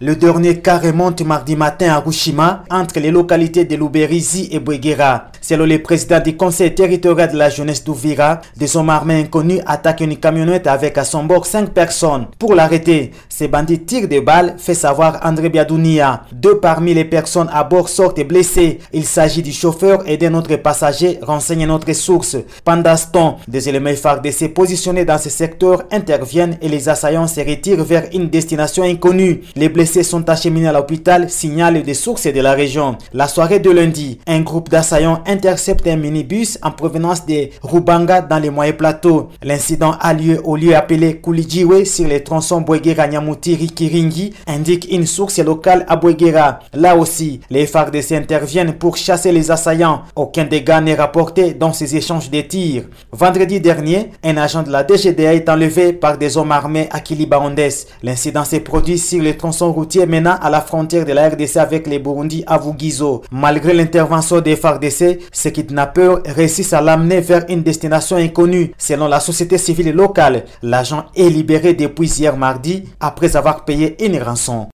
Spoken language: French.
Le dernier cas remonte mardi matin à Rushima, entre les localités de Luberizi et Bouéguéra. Selon le président du conseil territorial de la jeunesse d'Ouvira, des hommes armés inconnus attaquent une camionnette avec à son bord 5 personnes. Pour l'arrêter, ces bandits tirent des balles, fait savoir André Biadounia. 2 parmi les personnes à bord sortent blessées. Il s'agit du chauffeur et d'un autre passager, renseigne notre source. Pendant ce temps, des éléments FARDC positionnés dans ce secteur interviennent et les assaillants se retirent vers une destination inconnue. Les blessés sont acheminés à l'hôpital, signalent des sources de la région. La soirée de lundi, un groupe d'assaillants intercepte un minibus en provenance de Rubanga dans les moyens plateaux. L'incident a lieu au lieu appelé Koulijiwe sur les tronçons Bouéguéra-Nyamutiri-Kiringi, indique une source locale à Bouéguéra. Là aussi, les FARDC interviennent pour chasser les assaillants. Aucun dégât n'est rapporté dans ces échanges de tirs. Vendredi dernier, un agent de la DGDA est enlevé par des hommes armés à Kilibaondes. L'incident s'est produit sur les tronçons routiers menant à la frontière de la RDC avec les Burundi à Vugizo. Malgré l'intervention des FARDC, ces kidnappeurs réussissent à l'amener vers une destination inconnue. Selon la société civile locale, l'agent est libéré depuis hier mardi après avoir payé une rançon.